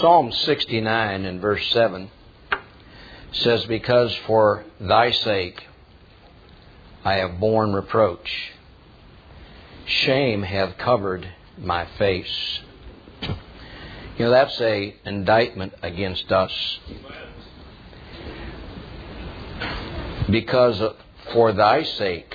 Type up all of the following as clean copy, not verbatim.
Psalm 69 and verse 7 says, "Because for thy sake I have borne reproach. Shame hath covered my face." You know, that's an indictment against us. Because for thy sake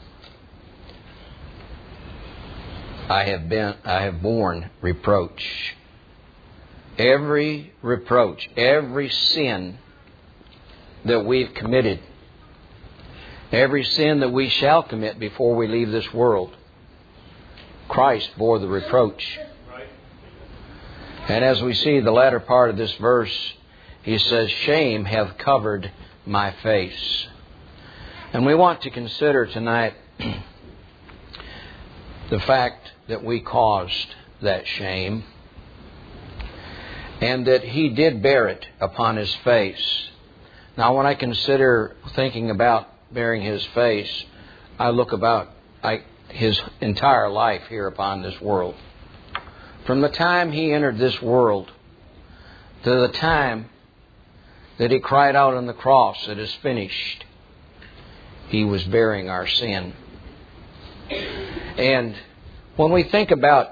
I have borne reproach. Every reproach, every sin that we've committed, every sin that we shall commit before we leave this world, Christ bore the reproach. And as we see the latter part of this verse, He says, "Shame hath covered my face." And we want to consider tonight the fact that we caused that shame, and that He did bear it upon His face. Now, when I consider thinking about bearing His face, I look about His entire life here upon this world. From the time He entered this world to the time that He cried out on the cross, "It is finished," He was bearing our sin. And when we think about,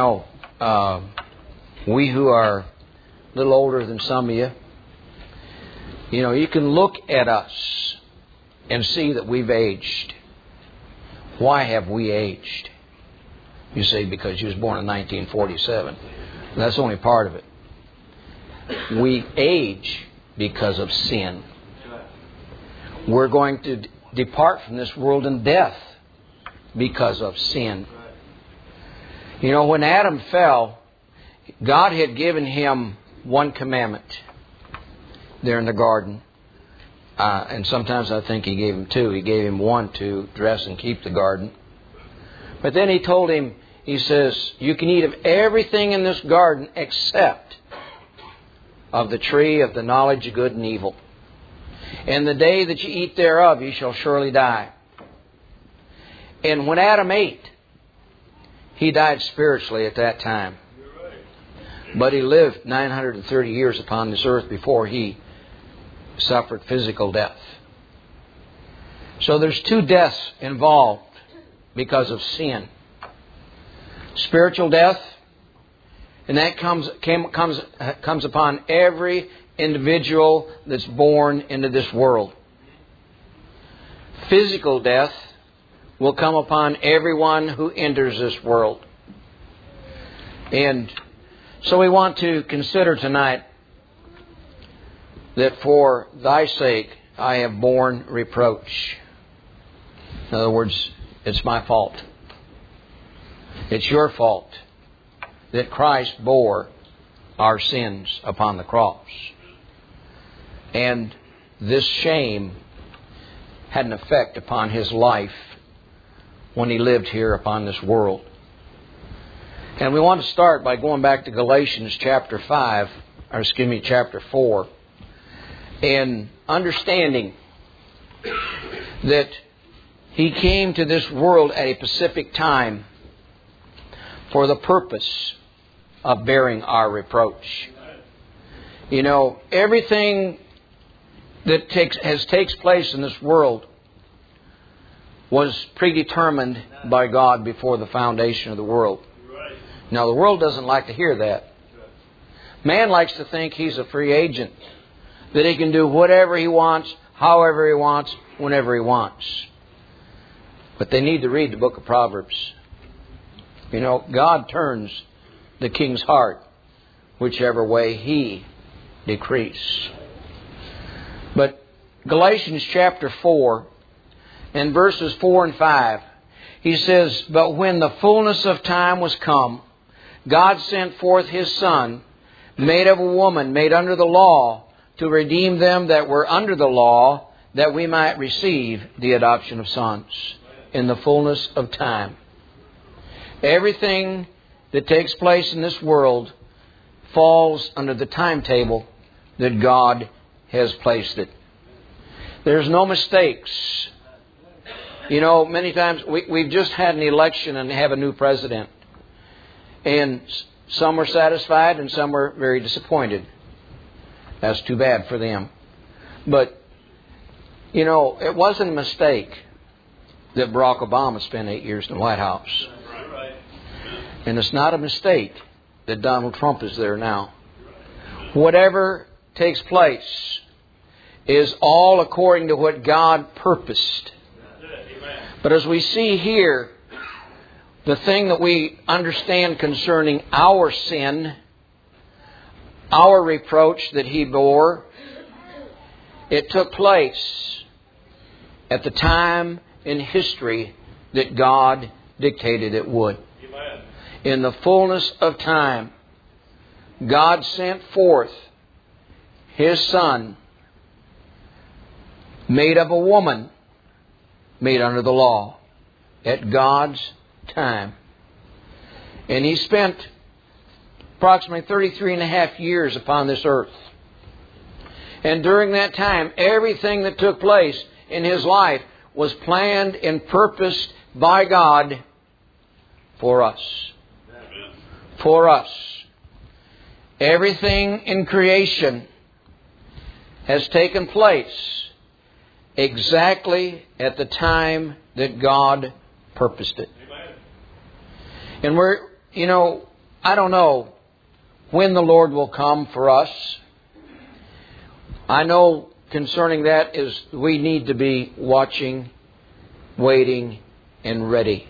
we who are a little older than some of you, you can look at us and see that we've aged. Why have we aged? You say, because you was born in 1947. That's only part of it. We age because of sin. We're going to depart from this world in death because of sin. When Adam fell, God had given him one commandment there in the garden. And sometimes I think He gave him two. He gave him one to dress and keep the garden. But then He told him, He says, "You can eat of everything in this garden except of the tree of the knowledge of good and evil. And the day that you eat thereof, you shall surely die." And when Adam ate, he died spiritually at that time. But he lived 930 years upon this earth before he suffered physical death. So there's two deaths involved because of sin. Spiritual death, and that comes upon every individual that's born into this world. Physical death will come upon everyone who enters this world. And so we want to consider tonight that for thy sake I have borne reproach. In other words, it's my fault. It's your fault that Christ bore our sins upon the cross. And this shame had an effect upon His life when He lived here upon this world. And we want to start by going back to Galatians chapter 4, and understanding that He came to this world at a specific time for the purpose of bearing our reproach. Everything that takes place in this world was predetermined by God before the foundation of the world. Now, the world doesn't like to hear that. Man likes to think he's a free agent, that he can do whatever he wants, however he wants, whenever he wants. But they need to read the book of Proverbs. God turns the king's heart whichever way He decrees. But Galatians chapter 4 and verses 4 and 5, he says, "But when the fullness of time was come, God sent forth His Son, made of a woman, made under the law, to redeem them that were under the law, that we might receive the adoption of sons." In the fullness of time. Everything that takes place in this world falls under the timetable that God has placed it. There's no mistakes. Many times we've just had an election and have a new president. And Some were satisfied and some were very disappointed. That's too bad for them. But, you know, it wasn't a mistake that Barack Obama spent 8 years in the White House. And it's not a mistake that Donald Trump is there now. Whatever takes place is all according to what God purposed. But as we see here, the thing that we understand concerning our sin, our reproach that He bore, it took place at the time in history that God dictated it would. In the fullness of time, God sent forth His Son, made of a woman, made under the law, at God's time. And He spent approximately 33 and a half years upon this earth. And during that time, everything that took place in His life was planned and purposed by God for us. For us. Everything in creation has taken place exactly at the time that God purposed it. And I don't know when the Lord will come for us. I know concerning that is we need to be watching, waiting, and ready.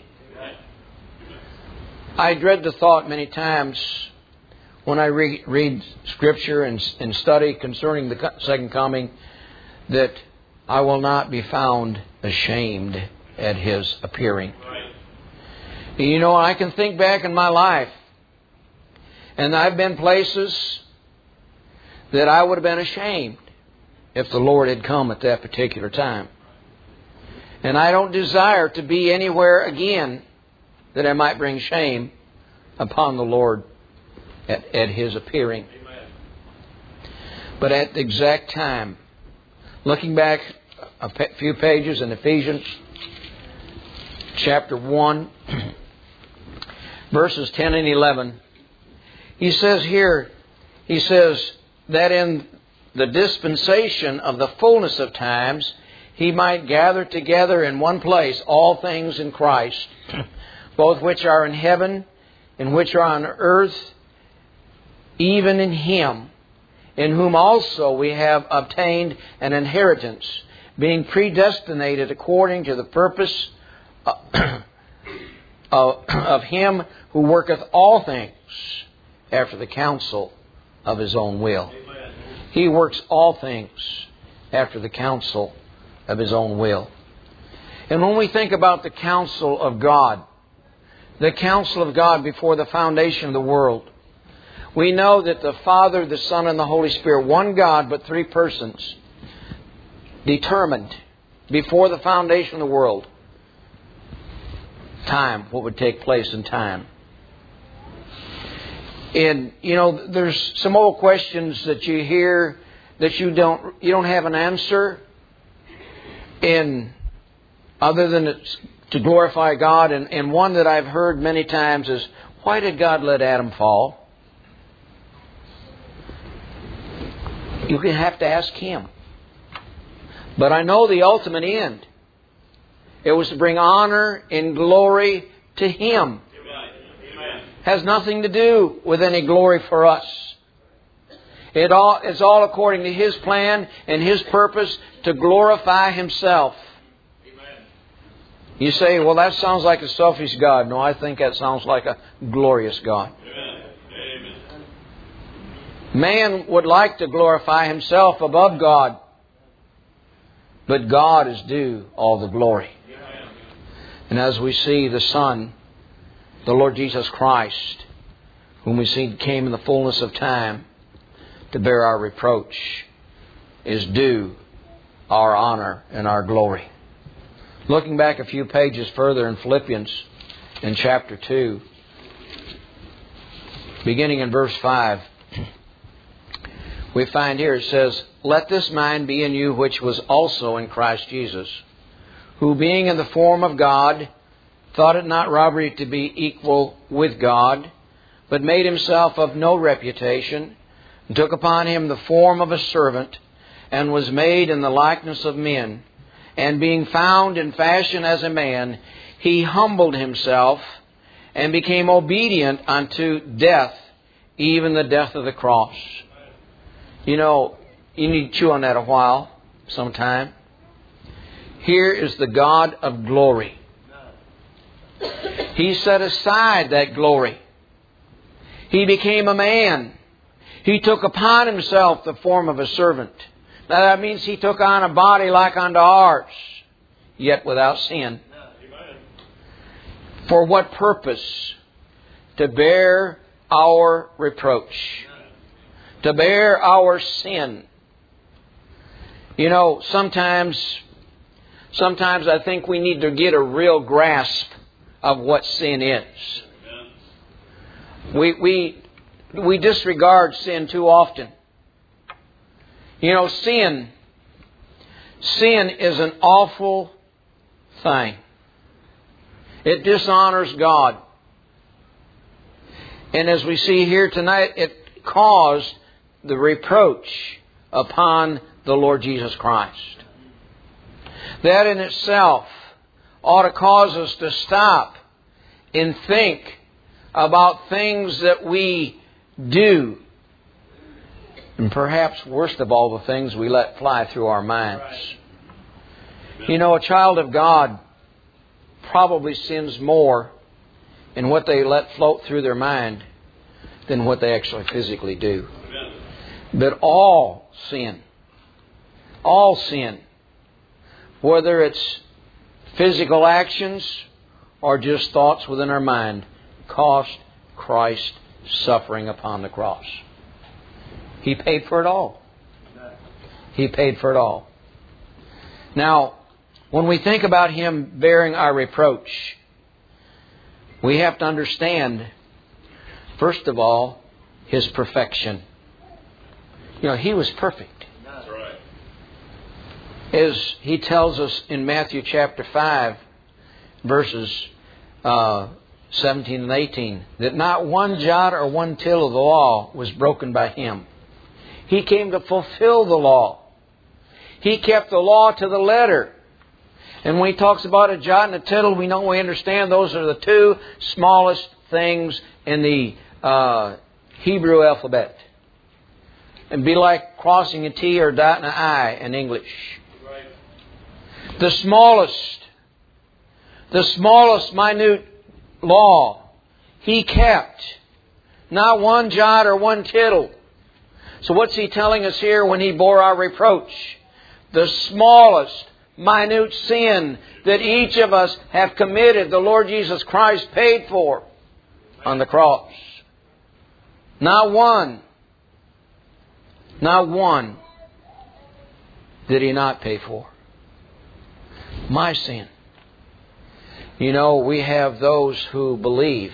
I dread the thought many times when I read Scripture and study concerning the second coming that I will not be found ashamed at His appearing. You know, I can think back in my life, and I've been places that I would have been ashamed if the Lord had come at that particular time. And I don't desire to be anywhere again that I might bring shame upon the Lord at His appearing. But at the exact time, looking back a few pages in Ephesians chapter 1, verses 10 and 11, he says here, that in the dispensation of the fullness of times, He might gather together in one place all things in Christ, both which are in heaven and which are on earth, even in Him, in whom also we have obtained an inheritance, being predestinated according to the purpose of Him who worketh all things after the counsel of His own will. He works all things after the counsel of His own will. And when we think about the counsel of God before the foundation of the world, we know that the Father, the Son, and the Holy Spirit, one God but three persons, determined before the foundation of the world what would take place in time. And, there's some old questions that you hear that you don't have an answer in other than to glorify God. And one that I've heard many times is, why did God let Adam fall? You have to ask Him. But I know the ultimate end. It was to bring honor and glory to Him. Has nothing to do with any glory for us. It's all according to His plan and His purpose to glorify Himself. You say, well, that sounds like a selfish God. No, I think that sounds like a glorious God. Man would like to glorify himself above God, but God is due all the glory. And as we see the Son, the Lord Jesus Christ, whom we see came in the fullness of time to bear our reproach, is due our honor and our glory. Looking back a few pages further in Philippians in chapter 2, beginning in verse 5, we find here it says, "Let this mind be in you which was also in Christ Jesus, who being in the form of God, thought it not robbery to be equal with God, but made himself of no reputation, and took upon him the form of a servant, and was made in the likeness of men. And being found in fashion as a man, he humbled himself, and became obedient unto death, even the death of the cross. You know, you need to chew on that a while, sometime. Here is the God of glory. He set aside that glory. He became a man. He took upon himself the form of a servant. Now that means he took on a body like unto ours, yet without sin. For what purpose? To bear our reproach. To bear our sin. You know, sometimes I think we need to get a real grasp of what sin is. We disregard sin too often. You know, sin is an awful thing. It dishonors God. And as we see here tonight, it caused the reproach upon the Lord Jesus Christ. That in itself ought to cause us to stop and think about things that we do. And perhaps worst of all, the things we let fly through our minds. You know, a child of God probably sins more in what they let float through their mind than what they actually physically do. But all sin, whether it's physical actions or just thoughts within our mind, cost Christ suffering upon the cross. He paid for it all. He paid for it all. Now, when we think about Him bearing our reproach, we have to understand, first of all, His perfection. You know, He was perfect. That's right. As He tells us in Matthew chapter 5, verses 17 and 18, that not one jot or one tittle of the law was broken by Him. He came to fulfill the law. He kept the law to the letter. And when He talks about a jot and a tittle, we understand those are the two smallest things in the Hebrew alphabet. It'd be like crossing a T or dotting an I in English. Right. The smallest minute law He kept. Not one jot or one tittle. So what's He telling us here when He bore our reproach? The smallest minute sin that each of us have committed, the Lord Jesus Christ paid for on the cross. Not one did He not pay for. My sin. You know, we have those who believe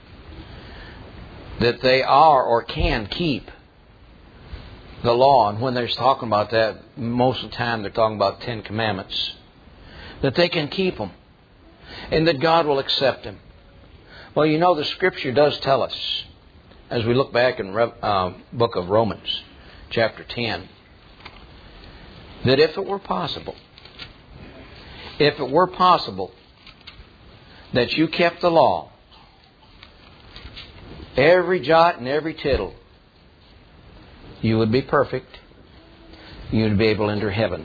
that they are or can keep the law. And when they're talking about that, most of the time they're talking about 10 Commandments. That they can keep them. And that God will accept them. Well, you know, the Scripture does tell us, as we look back in book of Romans, chapter 10, that if it were possible that you kept the law, every jot and every tittle, you would be perfect. You would be able to enter heaven.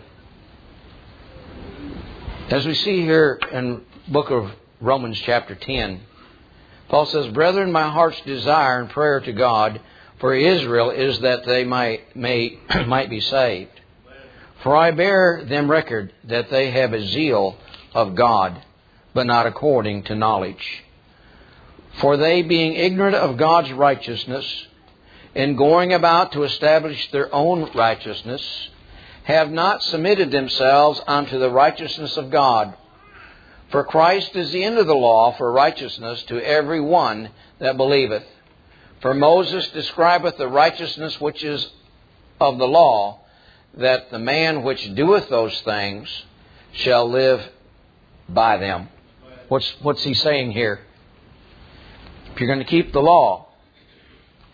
As we see here in book of Romans chapter 10, Paul says, "Brethren, my heart's desire and prayer to God for Israel is that they might be saved. For I bear them record that they have a zeal of God, but not according to knowledge. For they, being ignorant of God's righteousness, and going about to establish their own righteousness, have not submitted themselves unto the righteousness of God. For Christ is the end of the law for righteousness to every one that believeth. For Moses describeth the righteousness which is of the law, that the man which doeth those things shall live by them." What's he saying here? If you're going to keep the law,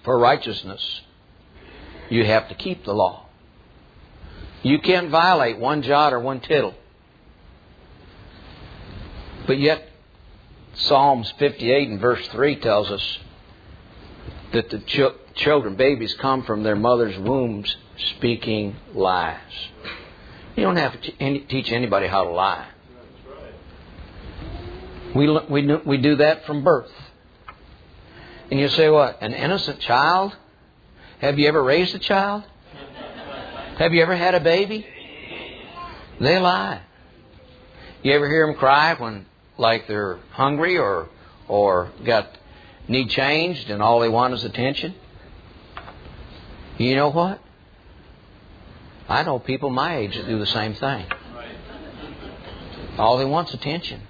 for righteousness, you have to keep the law. You can't violate one jot or one tittle. But yet, Psalms 58 and verse 3 tells us that the children, babies, come from their mother's wombs speaking lies. You don't have to teach anybody how to lie. We do that from birth. And you say, what? An innocent child? Have you ever raised a child? Have you ever had a baby? They lie. You ever hear them cry when, like, they're hungry or need changed and all they want is attention? You know what? I know people my age that do the same thing. All they want is attention.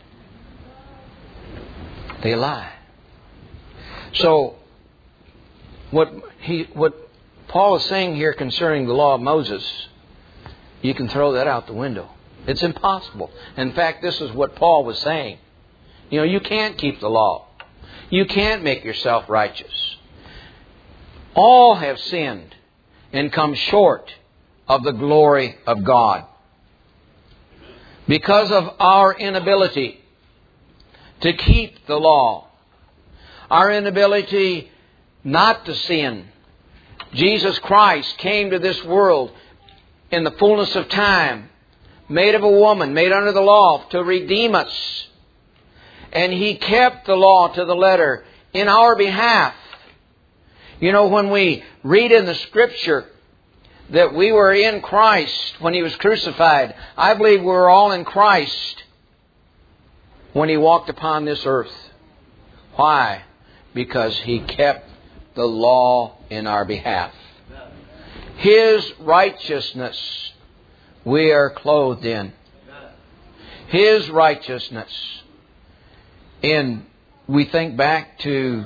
They lie. So, what Paul is saying here concerning the law of Moses, you can throw that out the window. It's impossible. In fact, this is what Paul was saying. You know, you can't keep the law. You can't make yourself righteous. All have sinned and come short of the glory of God. Because of our inability to keep the law, our inability not to sin, Jesus Christ came to this world in the fullness of time, made of a woman, made under the law, to redeem us. And He kept the law to the letter in our behalf. You know, when we read in the Scripture that we were in Christ when He was crucified, I believe we were all in Christ when He walked upon this earth. Why? Because He kept the law in our behalf. His righteousness we are clothed in. His righteousness. And we think back to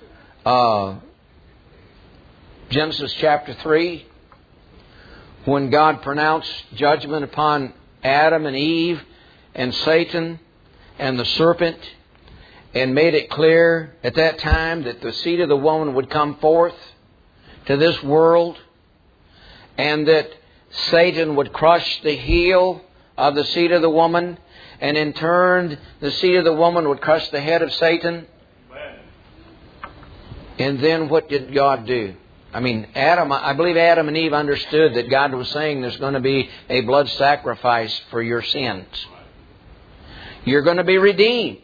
Genesis chapter 3, when God pronounced judgment upon Adam and Eve and Satan and the serpent, and made it clear at that time that the seed of the woman would come forth to this world, and that Satan would crush the heel of the seed of the woman, and in turn the seed of the woman would crush the head of Satan. And then what did God do? I believe Adam and Eve understood that God was saying there's going to be a blood sacrifice for your sins. You're going to be redeemed.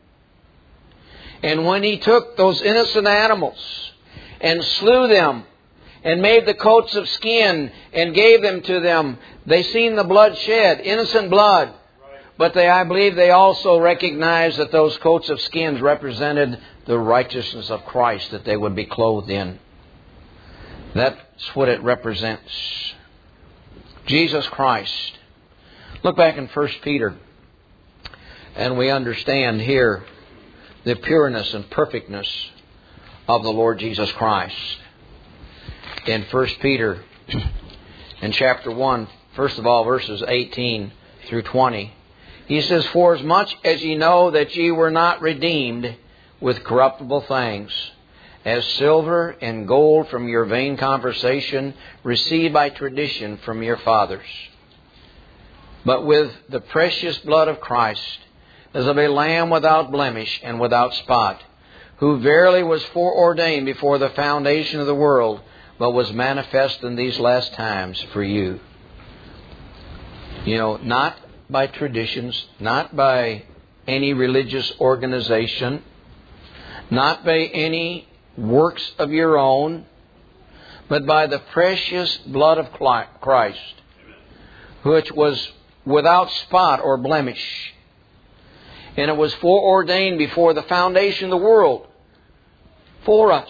And when He took those innocent animals and slew them and made the coats of skin and gave them to them, they seen the blood shed, innocent blood. But I believe they also recognized that those coats of skins represented the righteousness of Christ that they would be clothed in. That's what it represents. Jesus Christ. Look back in 1 Peter, and we understand here the pureness and perfectness of the Lord Jesus Christ. In 1 Peter, in chapter 1, first of all, verses 18 through 20, he says, "For as much as ye know that ye were not redeemed with corruptible things, as silver and gold from your vain conversation received by tradition from your fathers, but with the precious blood of Christ, as of a lamb without blemish and without spot, who verily was foreordained before the foundation of the world, but was manifest in these last times for you." You know, not by traditions, not by any religious organization, not by any works of your own, but by the precious blood of Christ, which was without spot or blemish. And it was foreordained before the foundation of the world for us,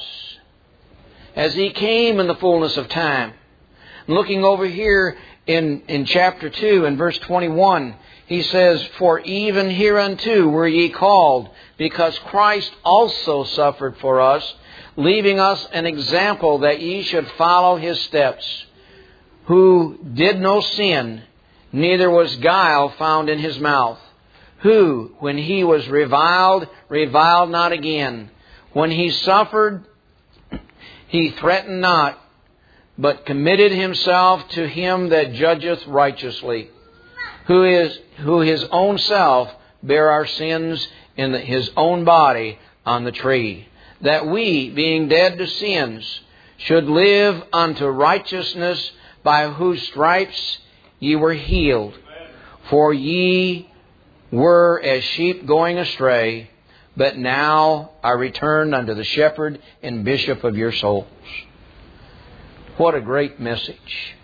as He came in the fullness of time. Looking over here in chapter 2 and verse 21, he says, "For even hereunto were ye called, because Christ also suffered for us, leaving us an example that ye should follow His steps, who did no sin, neither was guile found in His mouth, who, when He was reviled, reviled not again. When He suffered, he threatened not, but committed himself to him that judgeth righteously, who his own self bare our sins in his own body on the tree, that we, being dead to sins, should live unto righteousness, by whose stripes ye were healed. For ye were as sheep going astray, but now are returned unto the shepherd and bishop of your souls. What a great message.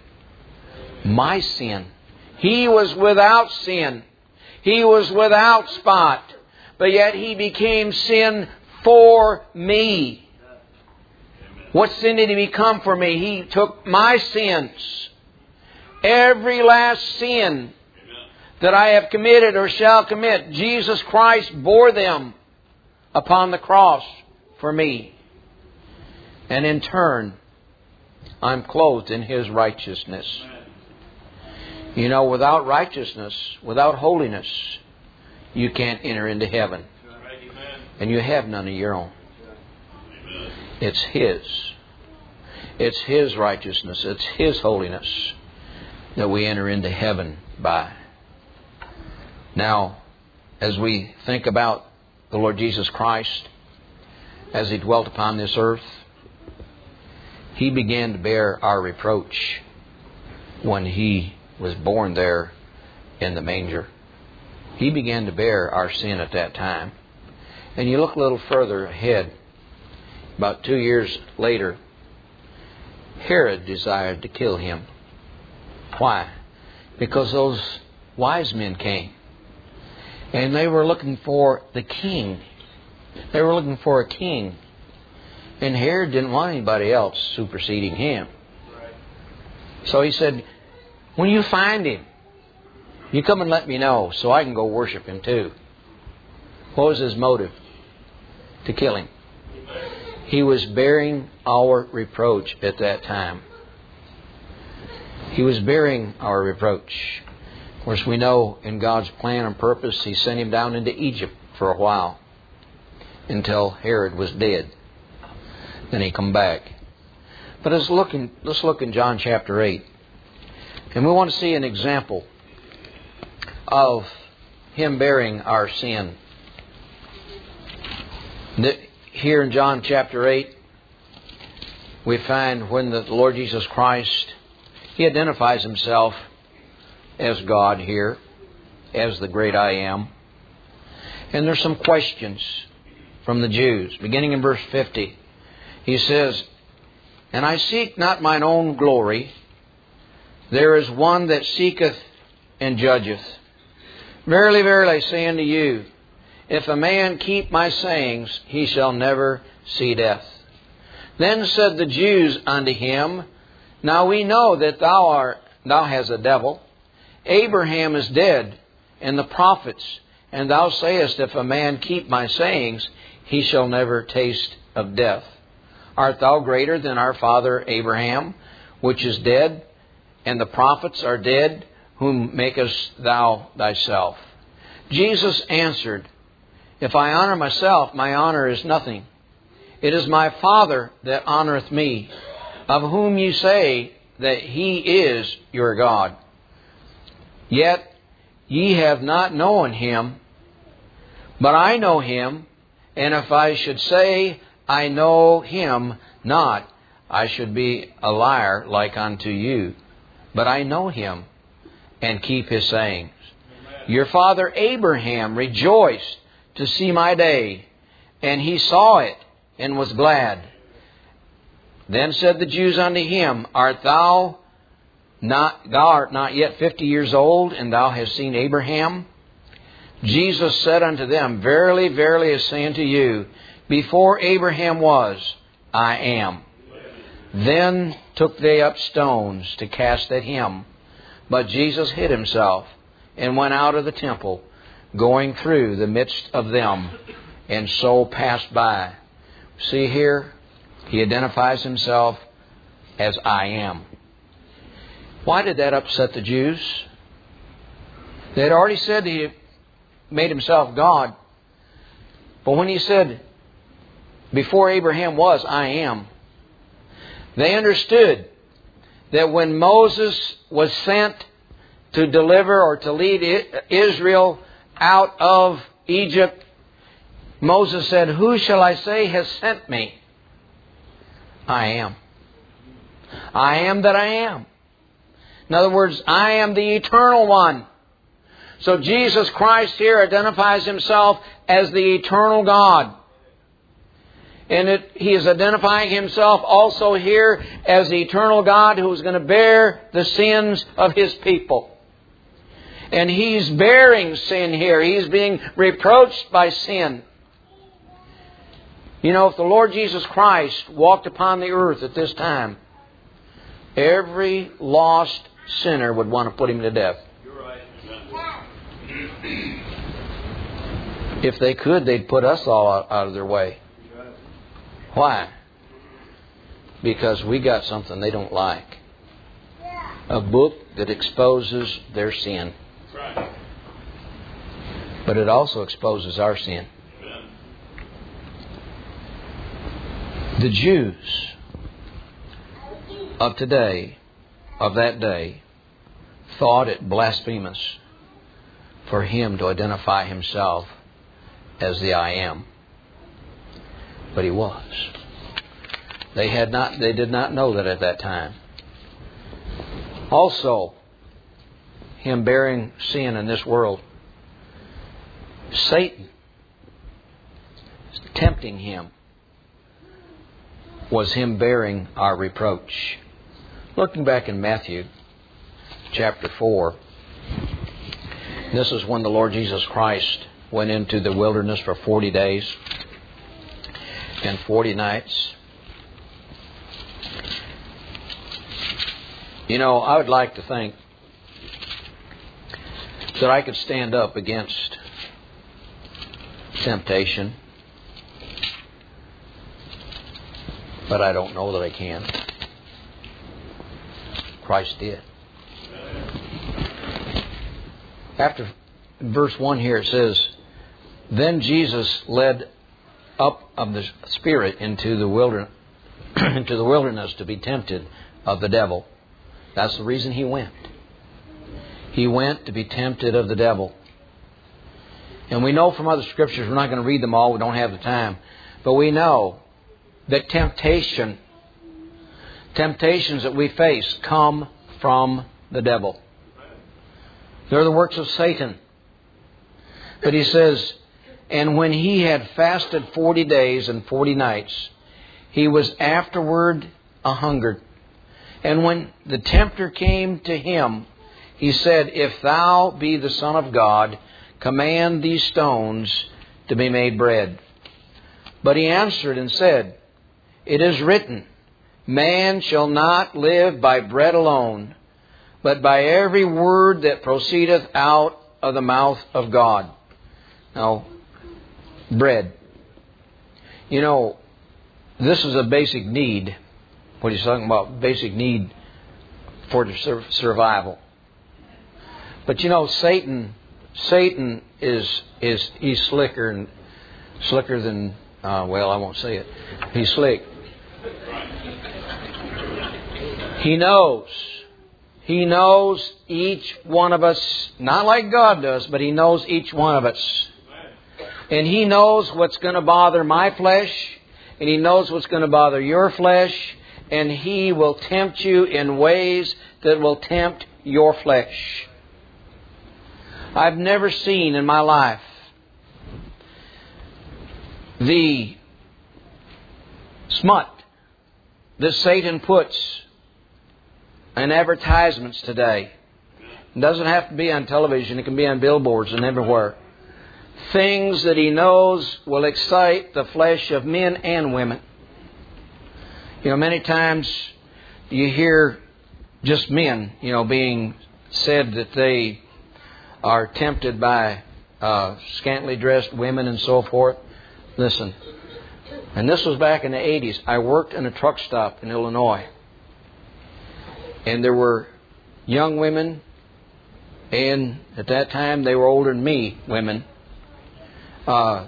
My sin. He was without sin. He was without spot. But yet He became sin for me. What sin did He become for me? He took my sins. Every last sin that I have committed or shall commit, Jesus Christ bore them upon the cross for me. And in turn, I'm clothed in His righteousness. You know, without righteousness, without holiness, you can't enter into heaven. And you have none of your own. It's His. It's His righteousness. It's His holiness that we enter into heaven by. Now, as we think about the Lord Jesus Christ, as He dwelt upon this earth, He began to bear our reproach when He was born there in the manger. He began to bear our sin at that time. And you look a little further ahead, about 2 years later, Herod desired to kill Him. Why? Because those wise men came. And they were looking for the king. They were looking for a king. And Herod didn't want anybody else superseding him. So he said, when you find him, you come and let me know so I can go worship him too. What was his motive? To kill him. He was bearing our reproach at that time. He was bearing our reproach. Of course, we know in God's plan and purpose, He sent Him down into Egypt for a while until Herod was dead. Then He come back. But let's look in John chapter 8. And we want to see an example of Him bearing our sin. Here in John chapter 8, we find when the Lord Jesus Christ, He identifies Himself as God here, as the great I Am. And there's some questions from the Jews. Beginning in verse 50, He says, And I seek not mine own glory. There is one that seeketh and judgeth. Verily, verily, I say unto you, if a man keep my sayings, he shall never see death. Then said the Jews unto Him, Now we know that thou hast a devil. Abraham is dead, and the prophets, and thou sayest, if a man keep my sayings, he shall never taste of death. Art thou greater than our father Abraham, which is dead, and the prophets are dead, whom makest thou thyself? Jesus answered, If I honor myself, my honor is nothing. It is my Father that honoreth me, of whom ye say that He is your God. Yet ye have not known Him, but I know Him, and if I should say I know Him not, I should be a liar like unto you. But I know Him, and keep His sayings. Amen. Your father Abraham rejoiced to see my day, and he saw it, and was glad. Then said the Jews unto Him, thou art not yet 50 years old, and thou hast seen Abraham? Jesus said unto them, Verily, verily, I say unto you, before Abraham was, I am. Then took they up stones to cast at Him. But Jesus hid Himself, and went out of the temple, going through the midst of them, and so passed by. See here, He identifies Himself as I am. Why did that upset the Jews? They had already said He made Himself God. But when He said, before Abraham was, I am, They understood that when Moses was sent to deliver or to lead Israel out of Egypt, Moses said, "Who shall I say has sent me?" I am. I am that I am. In other words, I am the Eternal One. So Jesus Christ here identifies Himself as the Eternal God. And He is identifying Himself also here as the Eternal God who is going to bear the sins of His people. And He's bearing sin here. He's being reproached by sin. You know, if the Lord Jesus Christ walked upon the earth at this time, every lost sinner would want to put Him to death. You're right. If they could, they'd put us all out of their way. Why? Because we got something they don't like. A book that exposes their sin. Right. But it also exposes our sin. Amen. The Jews of today, of that day, thought it blasphemous for Him to identify Himself as the I Am. But He was. They did not know that at that time. Also, Him bearing sin in this world. Satan tempting Him was Him bearing our reproach. Looking back in Matthew chapter 4, this is when the Lord Jesus Christ went into the wilderness for 40 days and 40 nights. You know, I would like to think that I could stand up against temptation, but I don't know that I can. Christ did. After verse 1 here it says, "Then Jesus led up of the Spirit into the wilderness to be tempted of the devil." That's the reason He went. He went to be tempted of the devil. And we know from other scriptures, we're not going to read them all, we don't have the time, but we know that temptations that we face come from the devil. They're the works of Satan. But He says, "And when He had fasted 40 days and 40 nights, He was afterward a-hungered. And when the tempter came to Him, He said, If thou be the Son of God, command these stones to be made bread. But He answered and said, It is written, Man shall not live by bread alone, but by every word that proceedeth out of the mouth of God." Now, bread. You know, this is a basic need. What He's talking about, basic need for survival. But you know, Satan is he's slicker than well, I won't say it. He's slick. He knows each one of us, not like God does, but He knows each one of us. And He knows what's going to bother my flesh, and He knows what's going to bother your flesh, and He will tempt you in ways that will tempt your flesh. I've never seen in my life the smut that Satan puts in advertisements today. It doesn't have to be on television. It can be on billboards and everywhere. Things that he knows will excite the flesh of men and women. You know, many times you hear just men, being said that they are tempted by scantily dressed women and so forth. Listen, and this was back in the 80s. I worked in a truck stop in Illinois. And there were young women, and at that time they were older than me, women,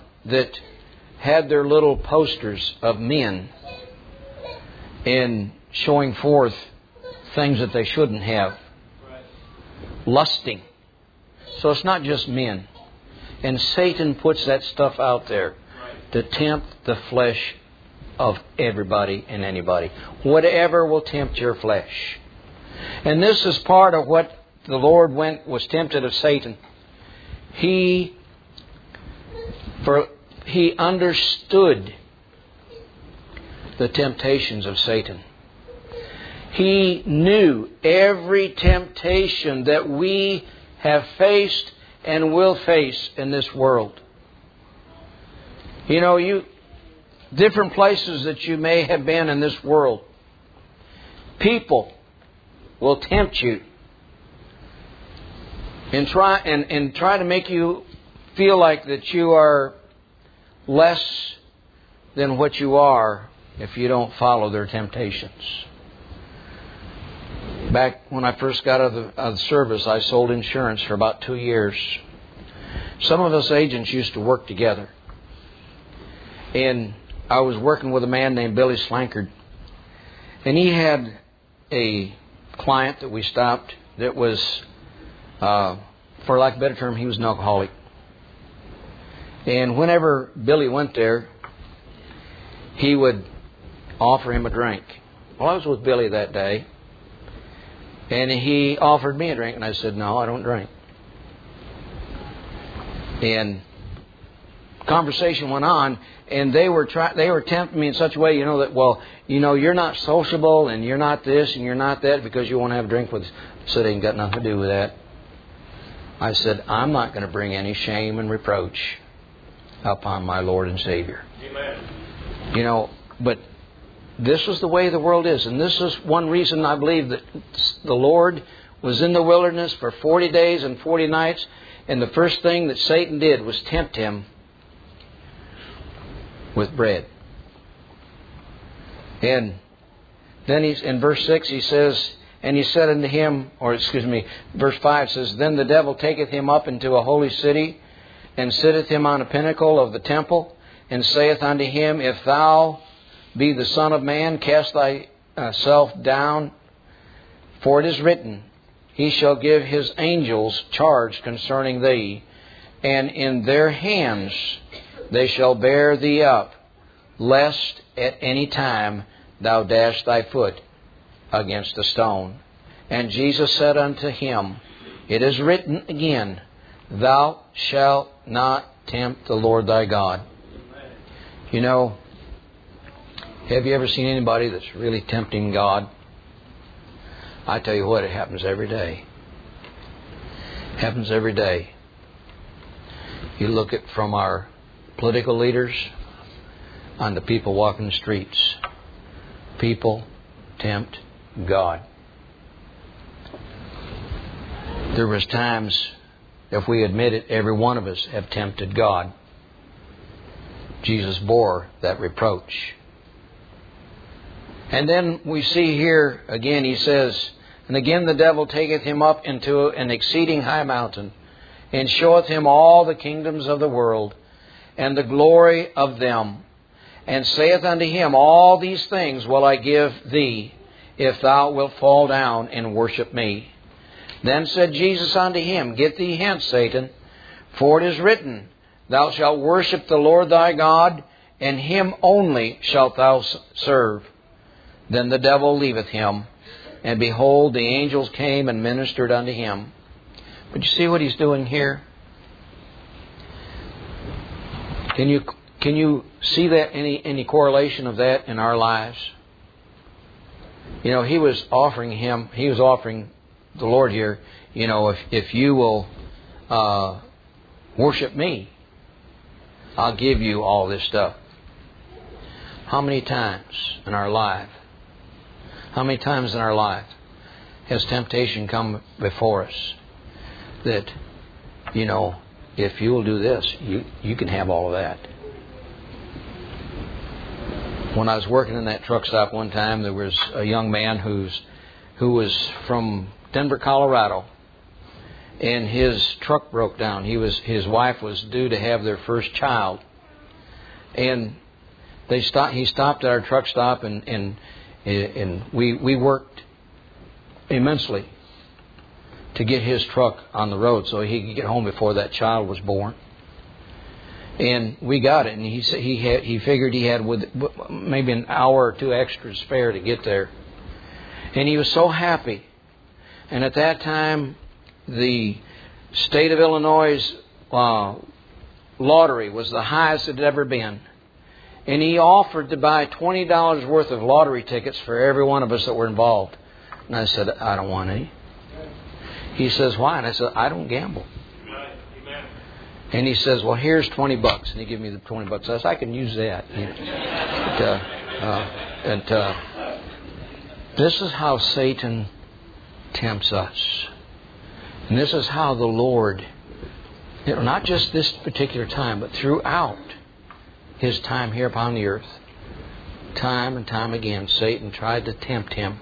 that had their little posters of men in showing forth things that they shouldn't have. Right. Lusting. So it's not just men. And Satan puts that stuff out there to tempt the flesh of everybody and anybody. Whatever will tempt your flesh. And this is part of what the Lord was tempted of Satan. He understood the temptations of Satan. He knew every temptation that we have faced and will face in this world. You know, different places that you may have been in this world, people will tempt you and try to make you feel like that you are less than what you are if you don't follow their temptations. Back when I first got out of the service, I sold insurance for about 2 years. Some of us agents used to work together. And I was working with a man named Billy Slankard. And he had a client that we stopped that was, for lack of a better term, he was an alcoholic. And whenever Billy went there, he would offer him a drink. Well, I was with Billy that day. And he offered me a drink, and I said, no, I don't drink. And conversation went on, and they were tempting me in such a way, that, well, you're not sociable, and you're not this, and you're not that, because you won't have a drink with us. I said, it ain't got nothing to do with that. I said, I'm not going to bring any shame and reproach upon my Lord and Savior. Amen. But this is the way the world is. And this is one reason I believe that the Lord was in the wilderness for 40 days and 40 nights. And the first thing that Satan did was tempt him with bread. And then in verse 6 he says, and he said unto him, verse 5 says, then the devil taketh him up into a holy city, and sitteth him on a pinnacle of the temple, and saith unto him, if thou be the Son of Man, cast thyself down, for it is written, he shall give his angels charge concerning thee, and in their hands they shall bear thee up, lest at any time thou dash thy foot against a stone. And Jesus said unto him, it is written again, thou shalt not tempt the Lord thy God. Have you ever seen anybody that's really tempting God? I tell you what, it happens every day. It happens every day. You look at from our political leaders on the people walking the streets. People tempt God. There was times, if we admit it, every one of us have tempted God. Jesus bore that reproach. And then we see here, again, he says, and again the devil taketh him up into an exceeding high mountain, and showeth him all the kingdoms of the world, and the glory of them, and saith unto him, all these things will I give thee, if thou wilt fall down and worship me. Then said Jesus unto him, get thee hence, Satan, for it is written, thou shalt worship the Lord thy God, and him only shalt thou serve. Then the devil leaveth him, and behold, the angels came and ministered unto him. But you see what he's doing here? Can you see that any correlation of that in our lives? He was offering the Lord here, if you will worship me, I'll give you all this stuff. How many times in our life has temptation come before us that, if you will do this, you can have all of that. When I was working in that truck stop one time, there was a young man who was from Denver, Colorado, and his truck broke down. His wife was due to have their first child, and he stopped at our truck stop, and And we worked immensely to get his truck on the road so he could get home before that child was born. And we got it, and he figured he had with maybe an hour or two extra spare to get there. And he was so happy. And at that time, the state of Illinois' lottery was the highest it had ever been. And he offered to buy $20 worth of lottery tickets for every one of us that were involved. And I said, I don't want any. He says, why? And I said, I don't gamble. Amen. And he says, well, here's $20. And he gave me the $20. I said, I can use that. This is how Satan tempts us. And this is how the Lord, not just this particular time, but throughout His time here upon the earth, time and time again, Satan tried to tempt Him.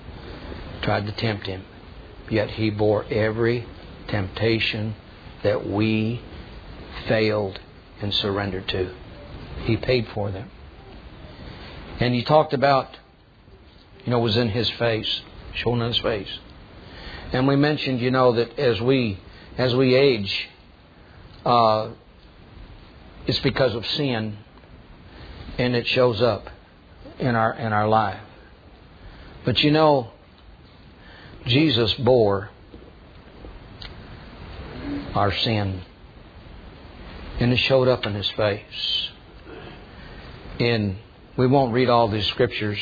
Yet He bore every temptation that we failed and surrendered to. He paid for them. And He talked about, was in His face, shown in His face. And we mentioned, that as we age, it's because of sin, and it shows up in our life. But Jesus bore our sin, and it showed up in His face. And we won't read all these scriptures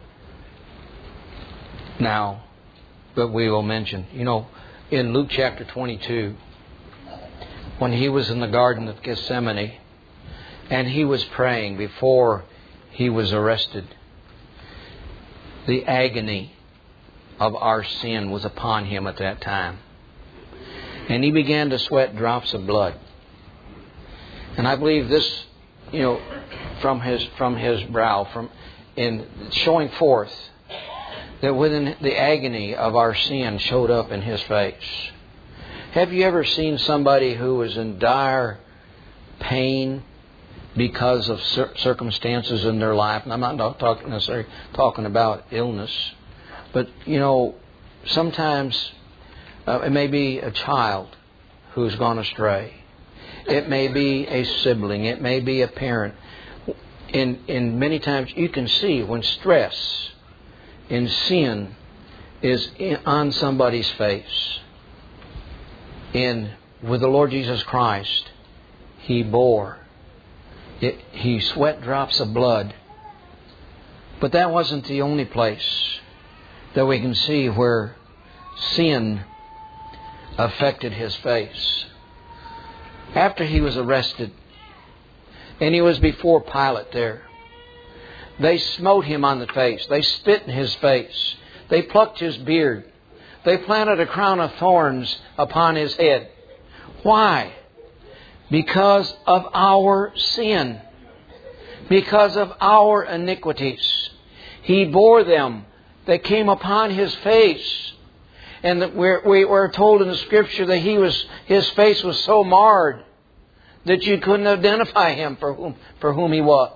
now, but we will mention, in Luke chapter 22, when He was in the Garden of Gethsemane, and He was praying before He was arrested, the agony of our sin was upon Him at that time. And He began to sweat drops of blood. And I believe this, from his brow, in showing forth that within the agony of our sin showed up in His face. Have you ever seen somebody who was in dire pain because of circumstances in their life? And I'm not necessarily talking about illness. But, sometimes it may be a child who's gone astray. It may be a sibling. It may be a parent. And many times you can see when stress and sin is on somebody's face. And with the Lord Jesus Christ, He bore it. He sweat drops of blood. But that wasn't the only place that we can see where sin affected His face. After He was arrested, and He was before Pilate there, they smote Him on the face. They spit in His face. They plucked His beard. They planted a crown of thorns upon His head. Why? Because of our sin. Because of our iniquities. He bore them. They came upon His face. And that we're told in the Scripture that His face was so marred that you couldn't identify Him for whom He was.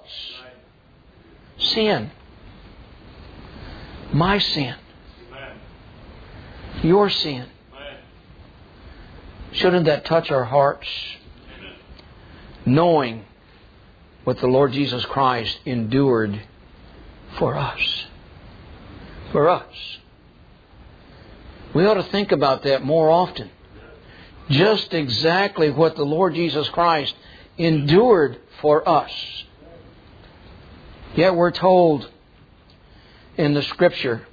Sin. My sin. Your sin. Shouldn't that touch our hearts? Knowing what the Lord Jesus Christ endured for us. For us. We ought to think about that more often. Just exactly what the Lord Jesus Christ endured for us. Yet we're told in the Scripture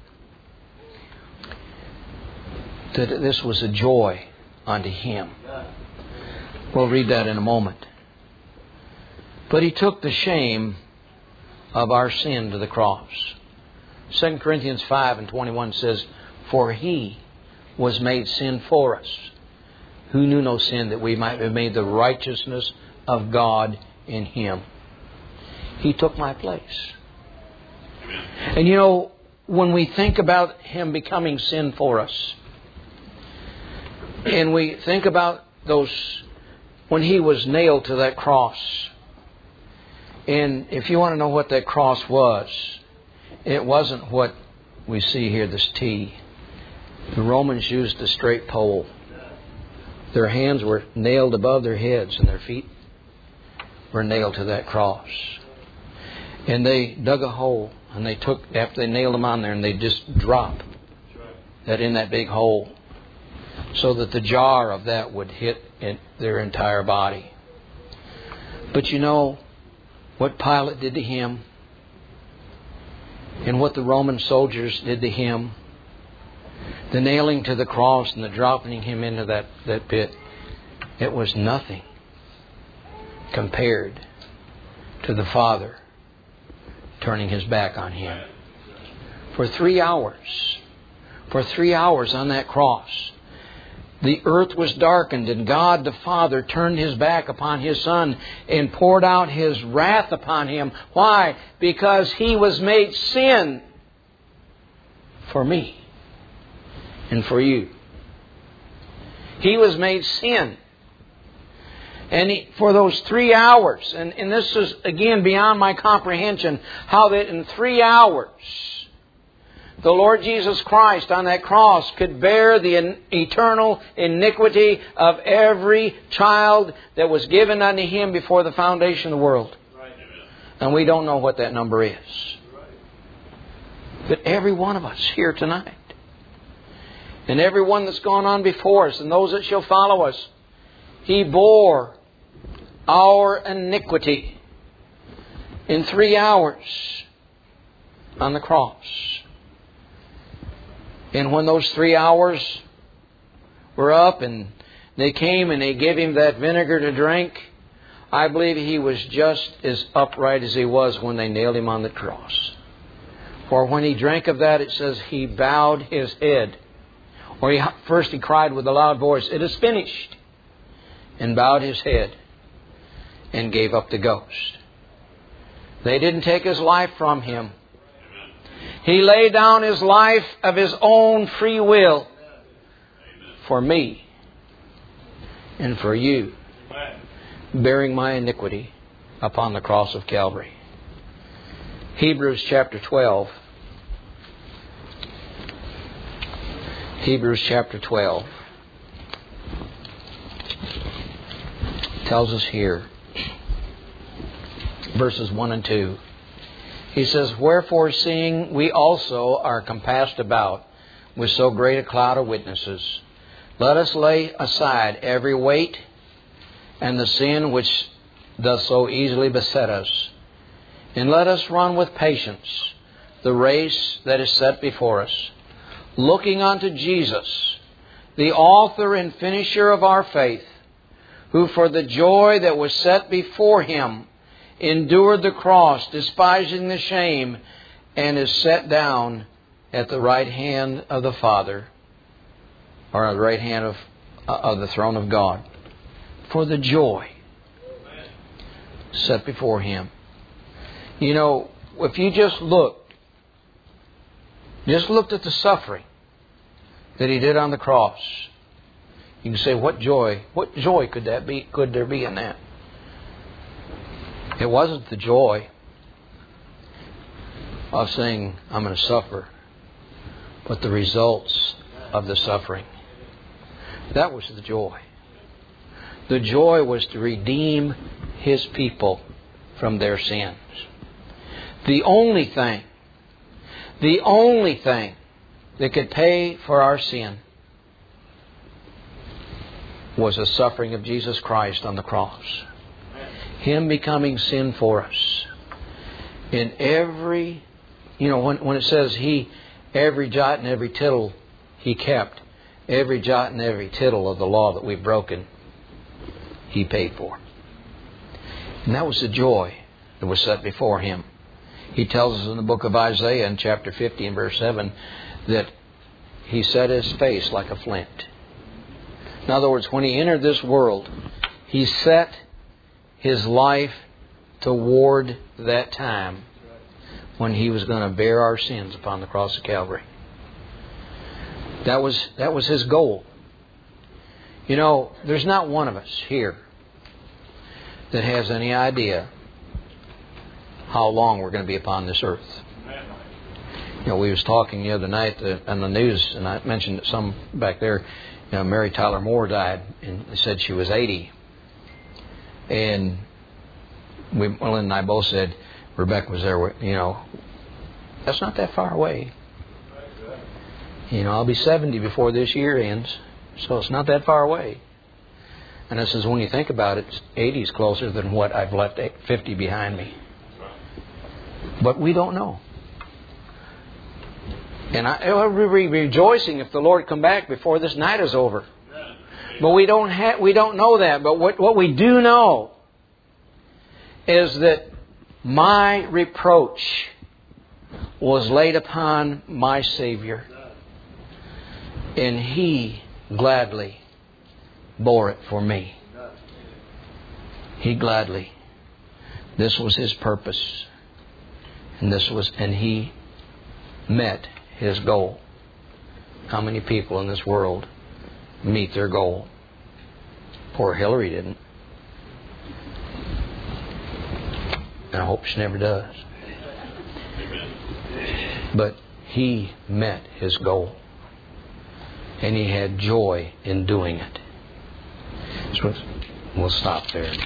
that this was a joy unto Him. We'll read that in a moment. But He took the shame of our sin to the cross. 2 Corinthians 5:21 says, for He was made sin for us, who knew no sin, that we might be made the righteousness of God in Him. He took my place. And when we think about Him becoming sin for us, and we think about when He was nailed to that cross, and if you want to know what that cross was, It wasn't what we see here, this T. The Romans used a straight pole. Their hands were nailed above their heads and their feet were nailed to that cross. And they dug a hole and they took, after they nailed them on there, and they just drop that in that big hole so that the jar of that would hit their entire body. But you know what Pilate did to Him and what the Roman soldiers did to Him? The nailing to the cross and the dropping Him into that pit, it was nothing compared to the Father turning His back on Him. For 3 hours on that cross, the earth was darkened and God the Father turned His back upon His Son and poured out His wrath upon Him. Why? Because He was made sin for me and for you. He was made sin. And for those 3 hours, and this is again beyond my comprehension, how that in 3 hours the Lord Jesus Christ on that cross could bear the eternal iniquity of every child that was given unto Him before the foundation of the world. And we don't know what that number is. But every one of us here tonight, and everyone that's gone on before us, and those that shall follow us, He bore our iniquity in 3 hours on the cross. And when those 3 hours were up and they came and they gave Him that vinegar to drink, I believe He was just as upright as He was when they nailed Him on the cross. For when He drank of that, it says He bowed His head. Or first He cried with a loud voice, "It is finished," and bowed His head and gave up the ghost. They didn't take His life from Him. He laid down His life of His own free will for me and for you, bearing my iniquity upon the cross of Calvary. Hebrews chapter 12. Hebrews chapter 12 tells us here, verses 1 and 2. He says, "Wherefore, seeing we also are compassed about with so great a cloud of witnesses, let us lay aside every weight and the sin which doth so easily beset us, and let us run with patience the race that is set before us, looking unto Jesus, the author and finisher of our faith, who for the joy that was set before Him endured the cross, despising the shame, and is set down at the right hand of the Father, or at the right hand of the throne of God, for the joy set before Him." You know, if you just looked at the suffering that He did on the cross, you can say, what joy could that be? Could there be in that? It wasn't the joy of saying, "I'm going to suffer," but the results of the suffering. That was the joy. The joy was to redeem His people from their sins. The only thing that could pay for our sin was the suffering of Jesus Christ on the cross. Him becoming sin for us. In every, when it says every jot and every tittle He kept, every jot and every tittle of the law that we've broken, He paid for. And that was the joy that was set before Him. He tells us in the book of Isaiah in chapter 50 and verse 7 that He set His face like a flint. In other words, when He entered this world, He set His life toward that time when He was going to bear our sins upon the cross of Calvary. That was His goal. You know, there's not one of us here that has any idea how long we're going to be upon this earth. We was talking the other night on the news, and I mentioned that some back there, Mary Tyler Moore died, and they said she was 80. And Lynn and I both said, Rebecca was there, that's not that far away. I'll be 70 before this year ends, so it's not that far away. And I says, when you think about it, 80 is closer than what I've left 50 behind me. But we don't know. And I'll be rejoicing if the Lord come back before this night is over. But we don't know that. But what we do know is that my reproach was laid upon my Savior, and He gladly bore it for me. He gladly. This was His purpose, and He met His goal. How many people in this world meet their goal? Poor Hillary didn't. And I hope she never does. But He met His goal. And He had joy in doing it. So we'll stop there.